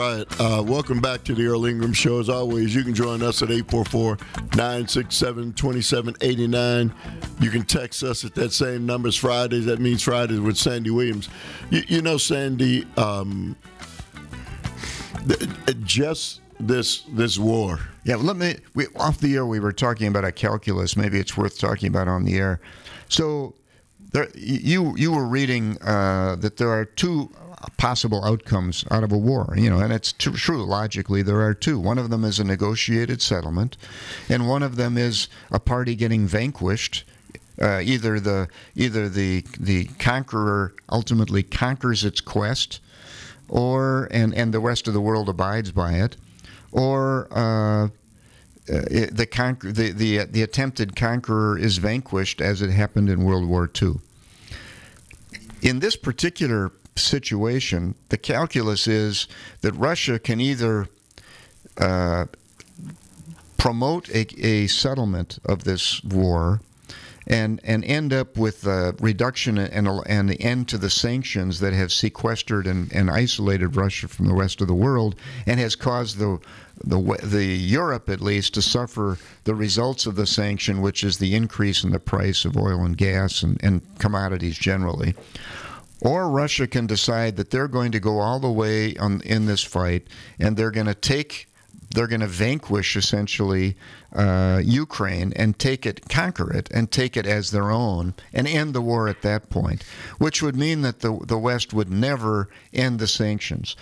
right. Welcome back to the Earl Ingram Show. As always, you can join us at 844-967-2789. You can text us at that same number. It's Fridays. That means Fridays with Sandy Williams. You know, Sandy, just this war. Yeah, off the air, we were talking about a calculus. Maybe it's worth talking about on the air. So you were reading that there are two possible outcomes out of a war, and it's true. Logically, there are two. One of them is a negotiated settlement, and one of them is a party getting vanquished. Either the conqueror ultimately conquers its quest, and the rest of the world abides by it, or the attempted conqueror is vanquished, as it happened in World War II. In this particular situation, the calculus is that Russia can either promote a settlement of this war and end up with a reduction and the end to the sanctions that have sequestered and isolated Russia from the rest of the world, and has caused the Europe, at least, to suffer the results of the sanction, which is the increase in the price of oil and gas and commodities generally. Or Russia can decide that they're going to go all the way in this fight, and they're going to vanquish essentially Ukraine and conquer it, and take it as their own, and end the war at that point, which would mean that the West would never end the sanctions.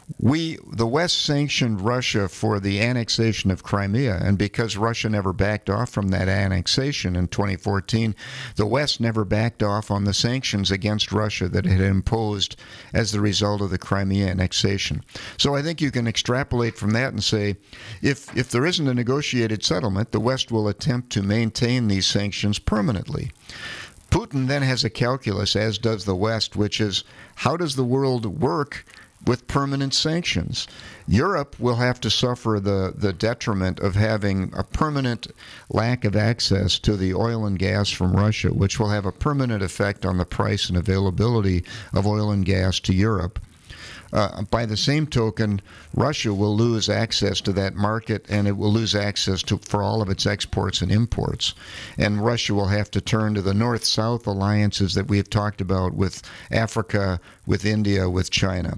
The West sanctioned Russia for the annexation of Crimea, and because Russia never backed off from that annexation in 2014, the West never backed off on the sanctions against Russia that it had imposed as the result of the Crimea annexation. So I think you can extrapolate from that and say, if there isn't a negotiated settlement, the West will attempt to maintain these sanctions permanently. Putin then has a calculus, as does the West, which is, how does the world work with permanent sanctions? Europe will have to suffer the detriment of having a permanent lack of access to the oil and gas from Russia, which will have a permanent effect on the price and availability of oil and gas to Europe. By the same token, Russia will lose access to that market, and it will lose access for all of its exports and imports. And Russia will have to turn to the North-South alliances that we have talked about with Africa, with India, with China.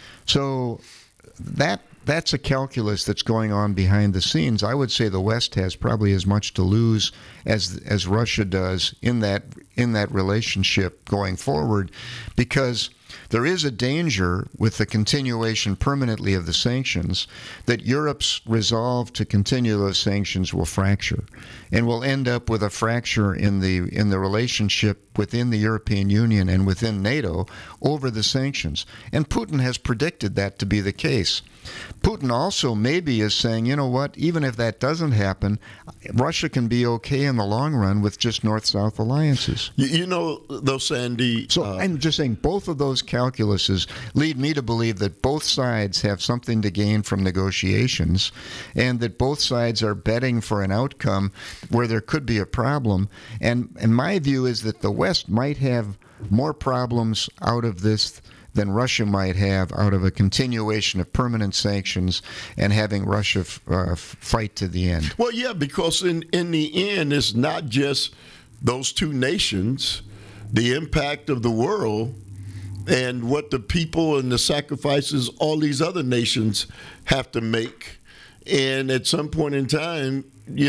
So that's a calculus that's going on behind the scenes. I would say the West has probably as much to lose as Russia does in that relationship going forward, because there is a danger with the continuation permanently of the sanctions that Europe's resolve to continue those sanctions will fracture, and will end up with a fracture in the relationship within the European Union and within NATO over the sanctions. And Putin has predicted that to be the case. Putin also maybe is saying, you know what, even if that doesn't happen, Russia can be okay in the long run with just North-South alliances. You know, though, Sandy... So I'm just saying both of those calculuses lead me to believe that both sides have something to gain from negotiations, and that both sides are betting for an outcome where there could be a problem. And my view is that the West might have more problems out of this than Russia might have out of a continuation of permanent sanctions and having Russia fight to the end. Well, yeah, because in the end, it's not just those two nations, the impact of the world, and what the people and the sacrifices all these other nations have to make. And at some point in time,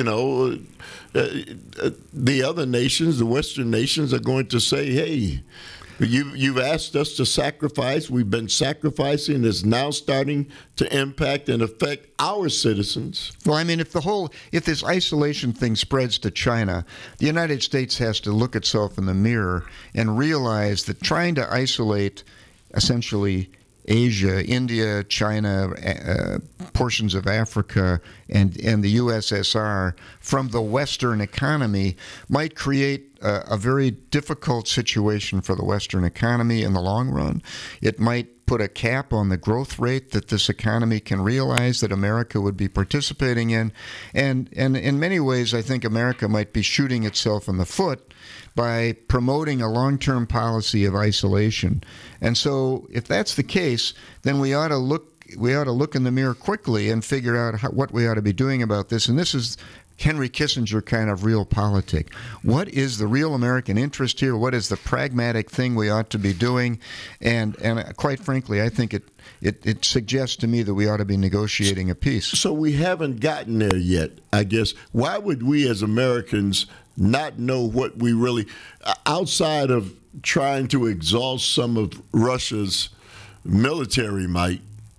the other nations, the Western nations, are going to say, hey, you've asked us to sacrifice. We've been sacrificing. It's now starting to impact and affect our citizens. Well, I mean, if this isolation thing spreads to China, the United States has to look itself in the mirror and realize that trying to isolate essentially Asia, India, China, portions of Africa, and the USSR from the Western economy might create a very difficult situation for the Western economy in the long run. It might put a cap on the growth rate that this economy can realize that America would be participating in. And in many ways, I think America might be shooting itself in the foot by promoting a long-term policy of isolation. And so if that's the case, then we ought to look ought to look in the mirror quickly and figure out what we ought to be doing about this. And this is Henry Kissinger kind of realpolitik. What is the real American interest here? What is the pragmatic thing we ought to be doing? And quite frankly, I think it suggests to me that we ought to be negotiating a peace. So we haven't gotten there yet, I guess. Why would we as Americans not know what we really, outside of trying to exhaust some of Russia's military might,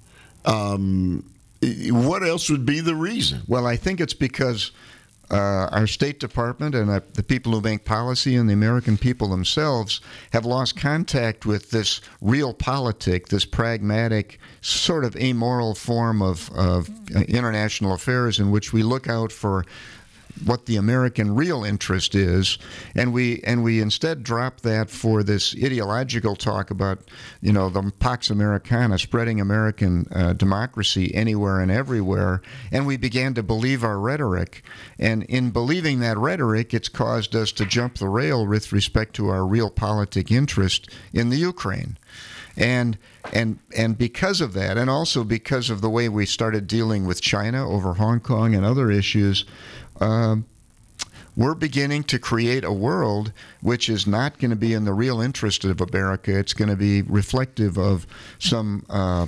what else would be the reason? Well, I think it's because our State Department and the people who make policy and the American people themselves have lost contact with this realpolitik, this pragmatic, sort of amoral form of international affairs in which we look out for what the American real interest is, and we instead drop that for this ideological talk about, the Pax Americana, spreading American democracy anywhere and everywhere, and we began to believe our rhetoric, and in believing that rhetoric, it's caused us to jump the rail with respect to our realpolitik interest in the Ukraine. And because of that, and also because of the way we started dealing with China over Hong Kong and other issues, we're beginning to create a world which is not going to be in the real interest of America. It's going to be reflective of some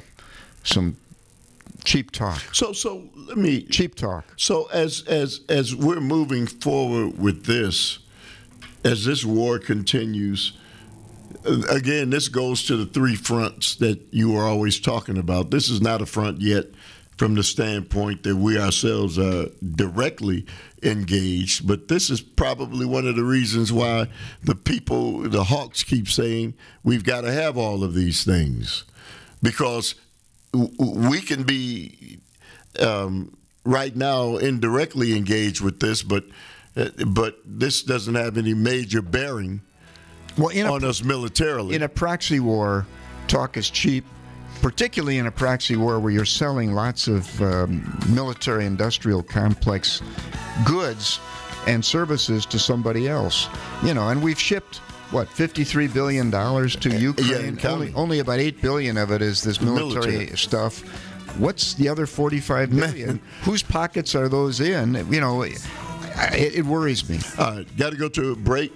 cheap talk. So let me cheap talk. So as we're moving forward with this, as this war continues. Again, this goes to the three fronts that you are always talking about. This is not a front yet from the standpoint that we ourselves are directly engaged, but this is probably one of the reasons why the hawks keep saying we've got to have all of these things, because we can be right now indirectly engaged with this, but this doesn't have any major bearing on us militarily. In a proxy war, talk is cheap, particularly in a proxy war where you're selling lots of military-industrial complex goods and services to somebody else. And we've shipped, $53 billion to Ukraine? Yeah, only about $8 billion of it is this military stuff. What's the other $45 billion? Whose pockets are those in? It worries me. All right, got to go to a break.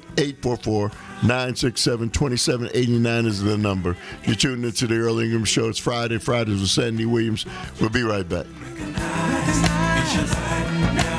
844-967-2789 is the number. You're tuned into the Earl Ingram Show. It's Fridays with Sandy Williams. We'll be right back.